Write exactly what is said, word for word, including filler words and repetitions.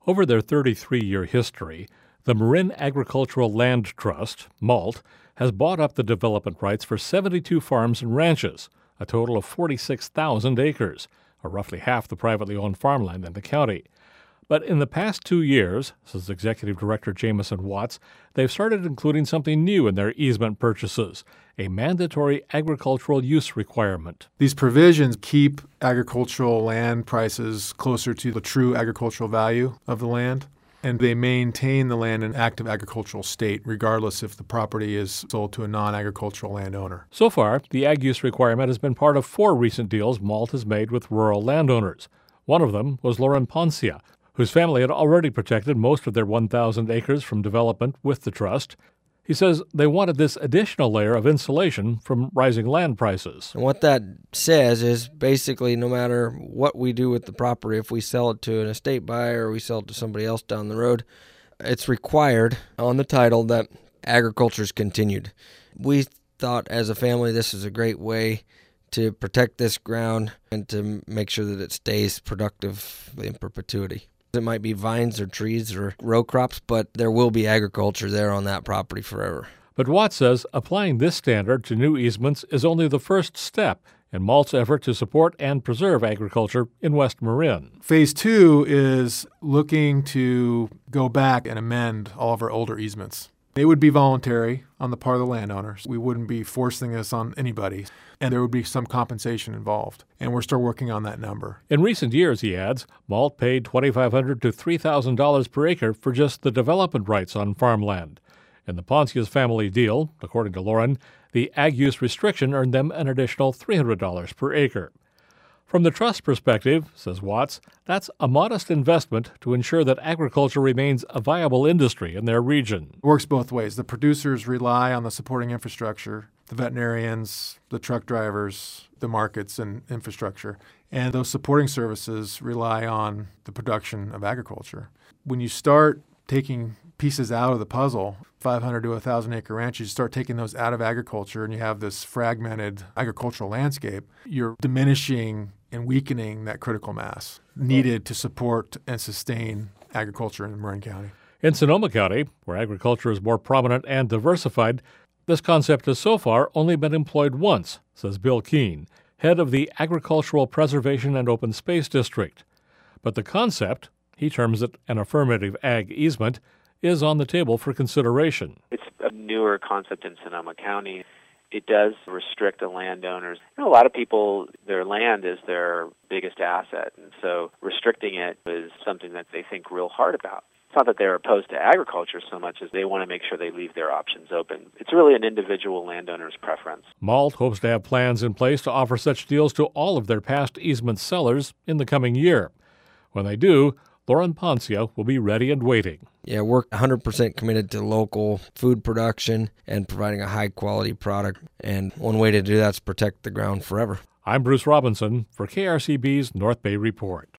Over their thirty-three-year history, the Marin Agricultural Land Trust, MALT, has bought up the development rights for seventy-two farms and ranches, a total of forty-six thousand acres, or roughly half the privately owned farmland in the county. But in the past two years, says Executive Director Jameson Watts, they've started including something new in their easement purchases, a mandatory agricultural use requirement. These provisions keep agricultural land prices closer to the true agricultural value of the land, and they maintain the land in active agricultural state, regardless if the property is sold to a non-agricultural landowner. So far, the ag use requirement has been part of four recent deals MALT has made with rural landowners. One of them was Lauren Poncia, whose family had already protected most of their one thousand acres from development with the trust. He says they wanted this additional layer of insulation from rising land prices. And what that says is basically no matter what we do with the property, if we sell it to an estate buyer or we sell it to somebody else down the road, it's required on the title that agriculture is continued. We thought as a family this is a great way to protect this ground and to make sure that it stays productive in perpetuity. It might be vines or trees or row crops, but there will be agriculture there on that property forever. But Watts says applying this standard to new easements is only the first step in MALT's effort to support and preserve agriculture in West Marin. Phase two is looking to go back and amend all of our older easements. They would be voluntary on the part of the landowners. We wouldn't be forcing this on anybody, and there would be some compensation involved. And we're still working on that number. In recent years, he adds, MALT paid twenty-five hundred dollars to three thousand dollars per acre for just the development rights on farmland. In the Poncia's family deal, according to Lauren, the ag use restriction earned them an additional three hundred dollars per acre. From the trust perspective, says Watts, that's a modest investment to ensure that agriculture remains a viable industry in their region. It works both ways. The producers rely on the supporting infrastructure, the veterinarians, the truck drivers, the markets and infrastructure, and those supporting services rely on the production of agriculture. When you start taking pieces out of the puzzle, five hundred to one thousand acre ranches, you start taking those out of agriculture and you have this fragmented agricultural landscape, you're diminishing and weakening that critical mass needed to support and sustain agriculture in Marin County. In Sonoma County, where agriculture is more prominent and diversified, this concept has so far only been employed once, says Bill Keene, head of the Agricultural Preservation and Open Space District. But the concept, he terms it an affirmative ag easement, is on the table for consideration. It's a newer concept in Sonoma County. It does restrict the landowners. You know, a lot of people, their land is their biggest asset, and so restricting it is something that they think real hard about. It's not that they're opposed to agriculture so much as they want to make sure they leave their options open. It's really an individual landowner's preference. MALT hopes to have plans in place to offer such deals to all of their past easement sellers in the coming year. When they do, Lauren Poncia will be ready and waiting. Yeah, we're one hundred percent committed to local food production and providing a high-quality product. And one way to do that is protect the ground forever. I'm Bruce Robinson for K R C B's North Bay Report.